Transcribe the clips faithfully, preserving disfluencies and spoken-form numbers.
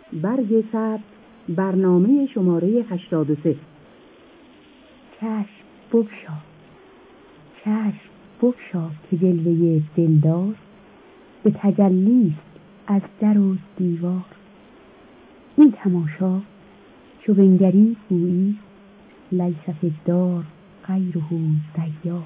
برگ ثبت برنامه شماره هشتاد و سه. چشم بگشا، چشم بگشا که جلوه دلدار به تجلیست از در و دیوار. این تماشا چو بنگری گویی لیس فی الدار غیره دیار.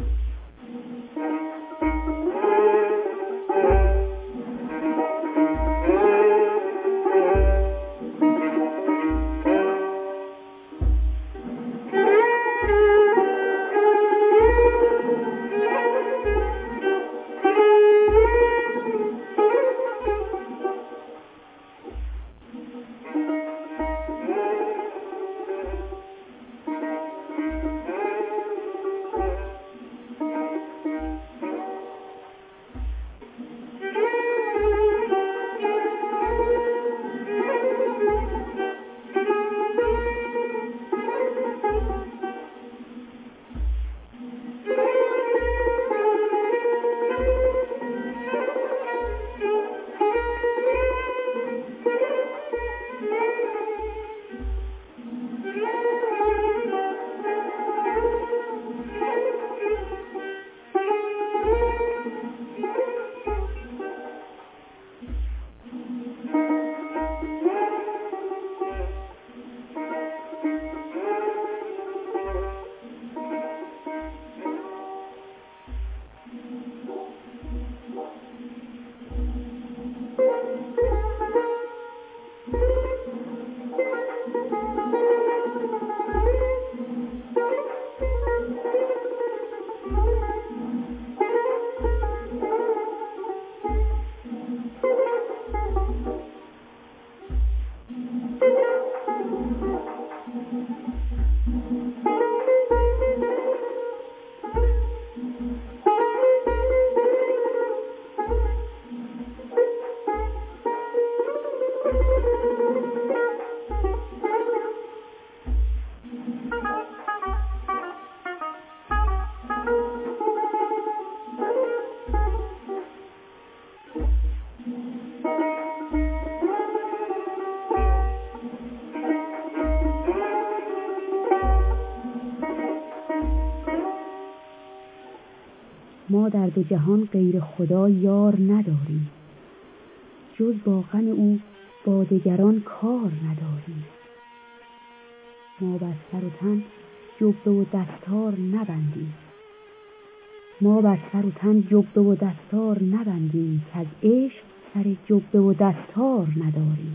ما در دو جهان غیر خدا یار نداریم، جز با غم او با دگران کار نداریم. ما بر سر و تن جبه و دستار نبندیم، ما بر سر و تن جبه و دستار نبندیم، که از عشق سر جبه و دستار نداریم.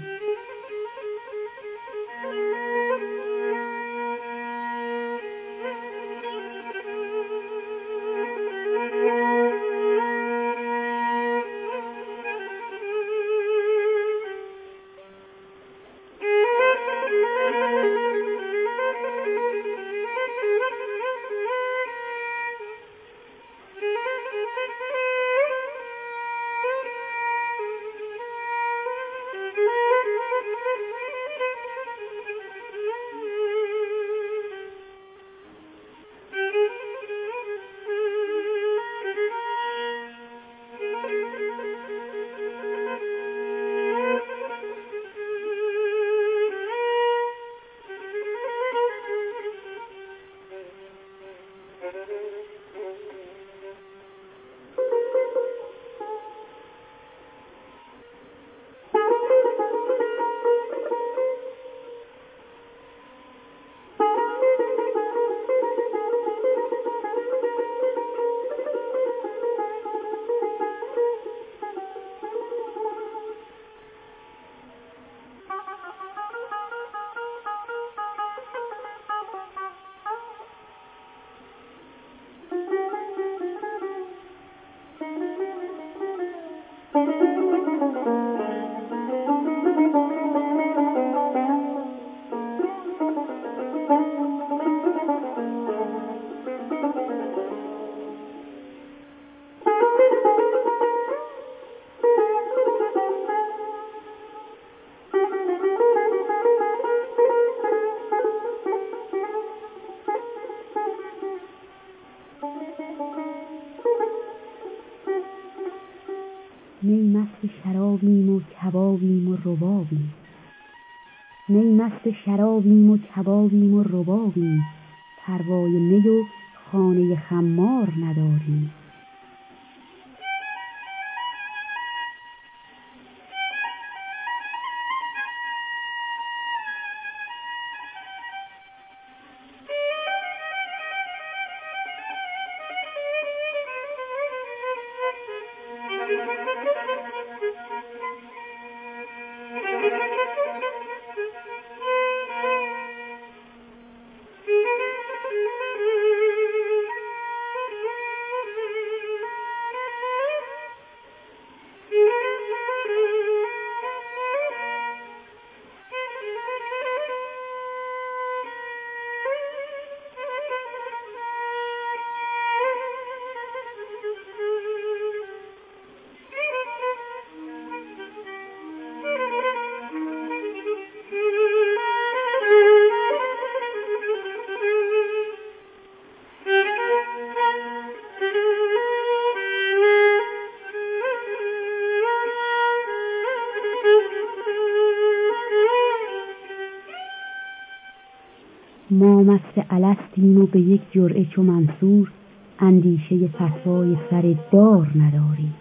می مست شرابیم و کبابیم و ربابیم، نی مست شرابیم و کبابیم و ربابیم، پروای نی و خانه خمار نداریم. ما مست الستیم و به یک جرعه چو منصور، اندیشه فتوای سر دار نداریم.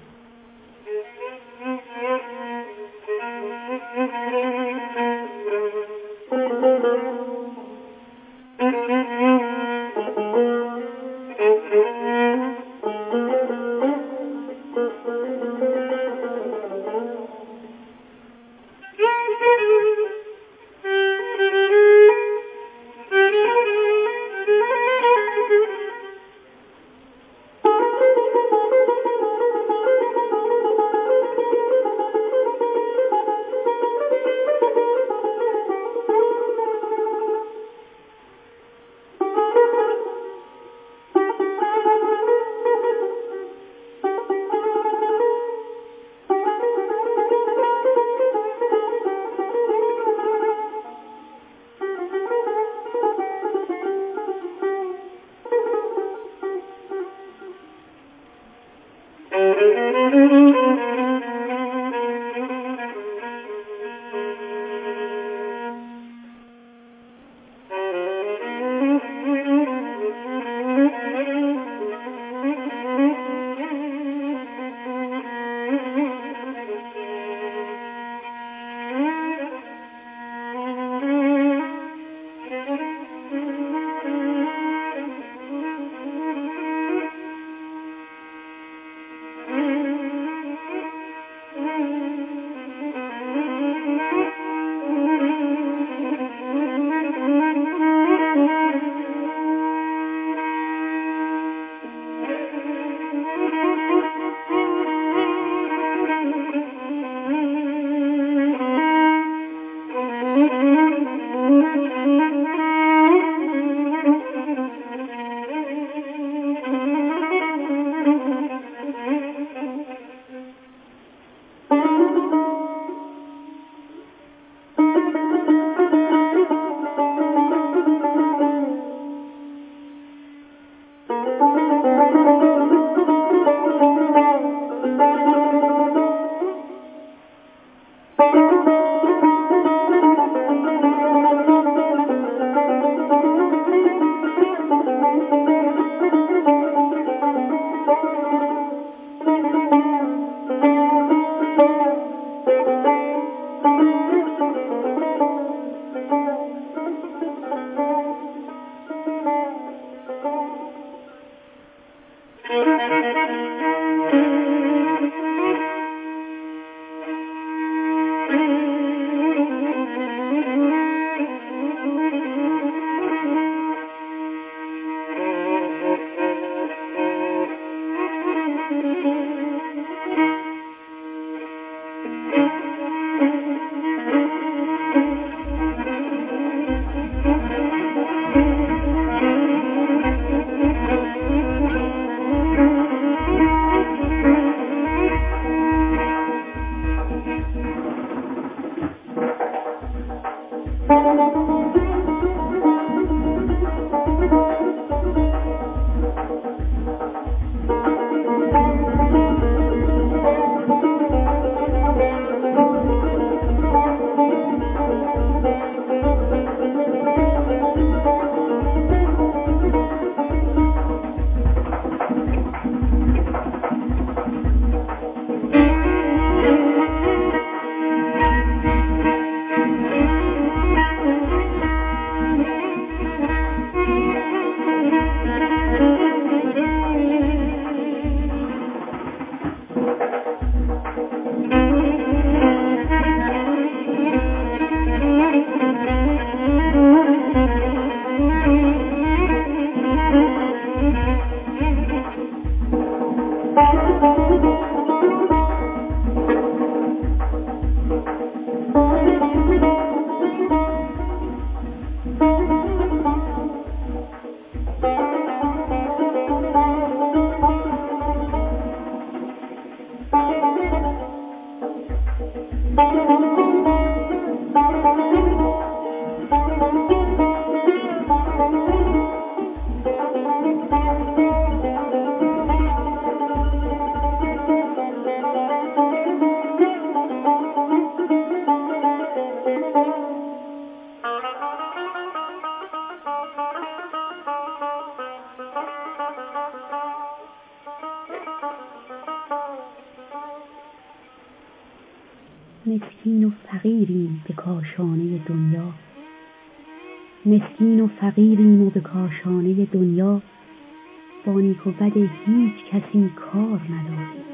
فقیریم به کاشانه دنیا، مسکین و فقیریم و به کاشانه دنیا، با نیک و بد هیچ کسی کار نداریم.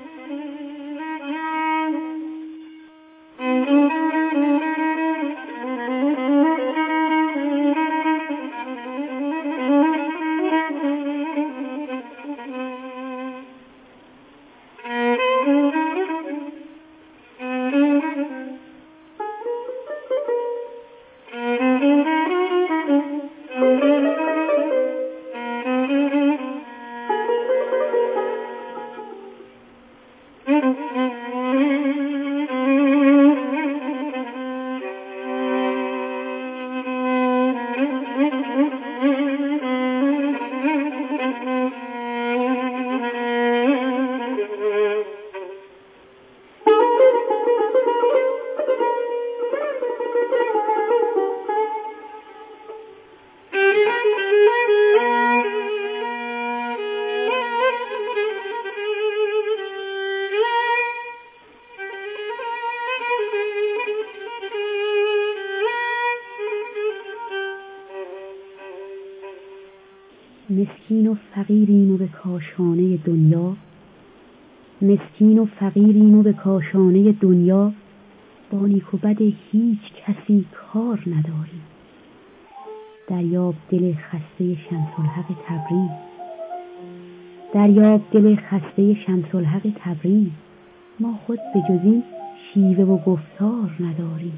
مسکین و فقیریم و به کاشانه دنیا، مسکین و فقیریم و به کاشانه دنیا، با نیک و بد هیچ کسی کار نداریم. دریاب دل خسته شمس الحق تبریز، دریاب دل خسته شمس الحق تبریز، ما خود به جز این شیوه و گفتار نداریم.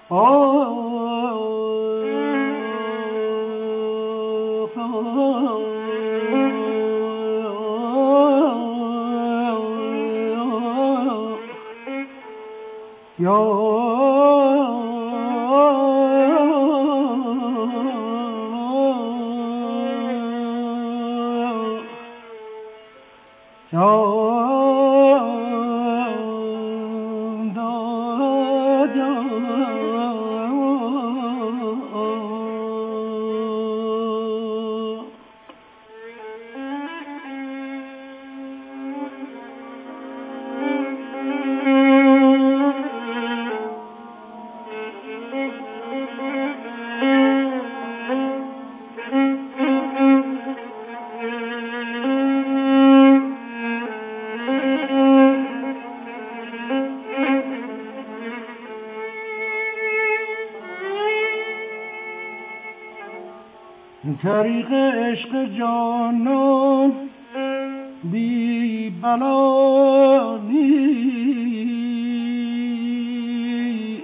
طریق عشق جانان بی بلا نیست،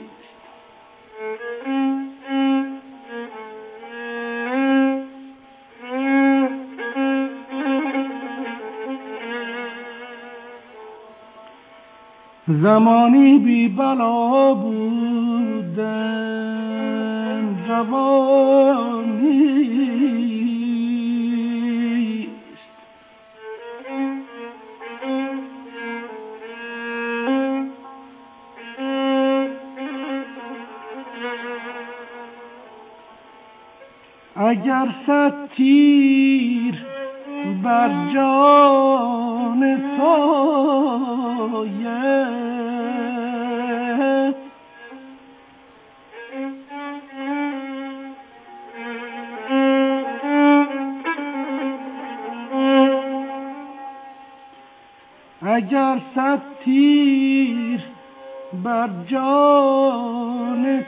زمانی بی بلا بودن زمانی اگر صد تیر بر جان سایت، اگر صد تیر بر جان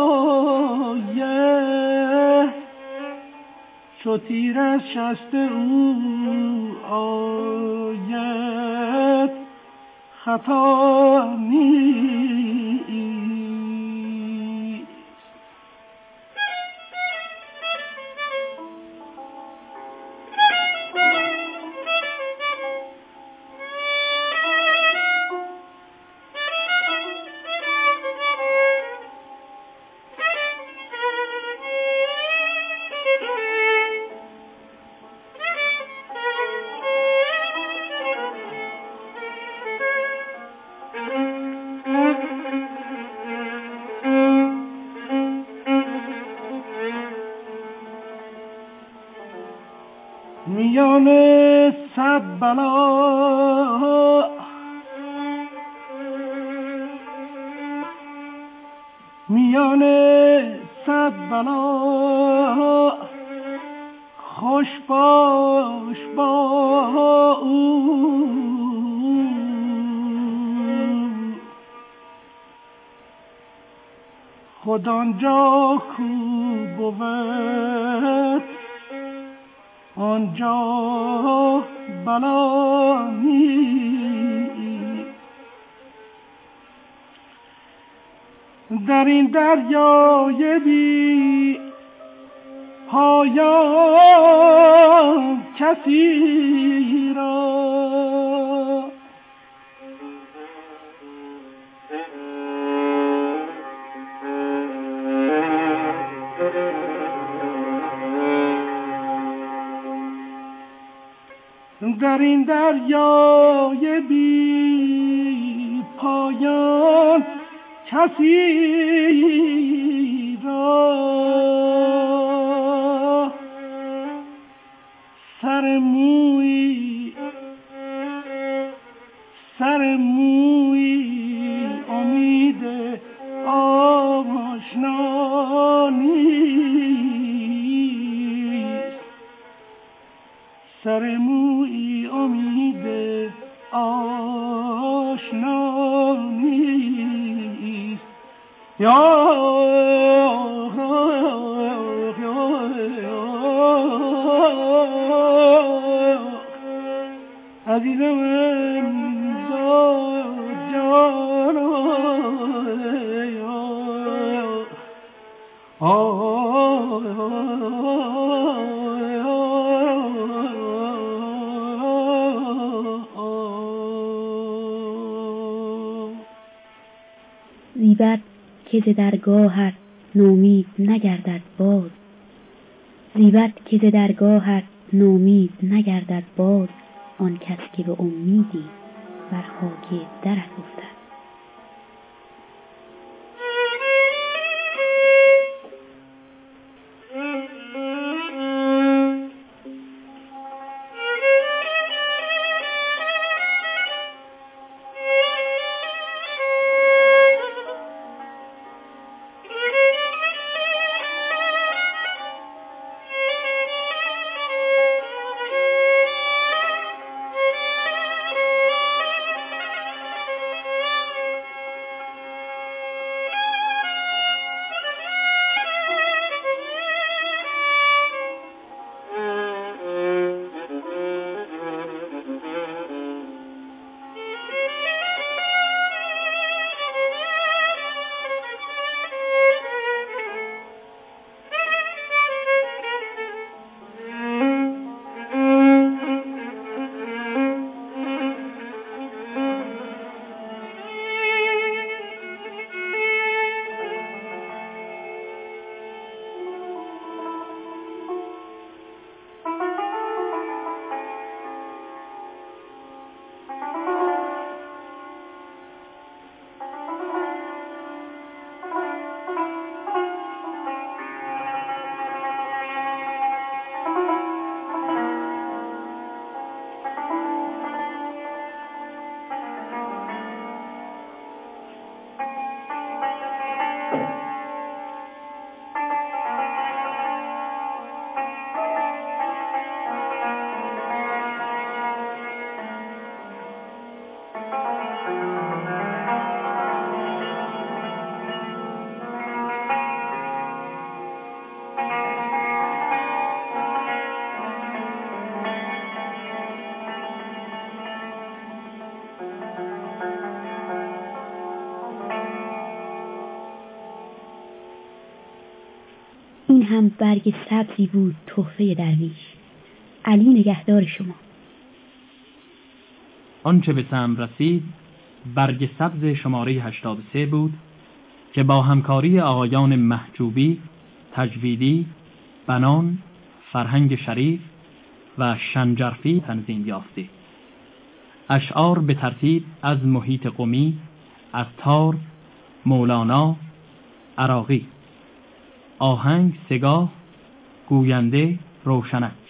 سایت، چو تیر از شست او آید خطا نیست. میان صد بلا میان صد بلا خوش باش با او، خود آنجا کو بود آنجا بلا نیست. در این دریای بی پایان کسی را در این دریای بی پایان کسی را سر موی سر موی امید آشنا نیست، سر موی امید آشنا نیست. یا عزیزم جان زیبد که ز درگاهت نومید نگردد باز، زیبد که ز درگاهت نومید نگردد باز، آن کس که به امیدی بر خاک درت افتد. این هم برگ سبزی بود تحفه درویش. علی نگهدار شما. آنچه به سهم رسید برگ سبز شماره هشتاد و سه بود که با همکاری آقایان محجوبی، تجویدی، بنان، فرهنگ شریف و شنجرفی تنظیم یافته. اشعار به ترتیب از محیط قمی، عطار، مولانا، عراقی. آهنگ سگاه، گوینده روشنک.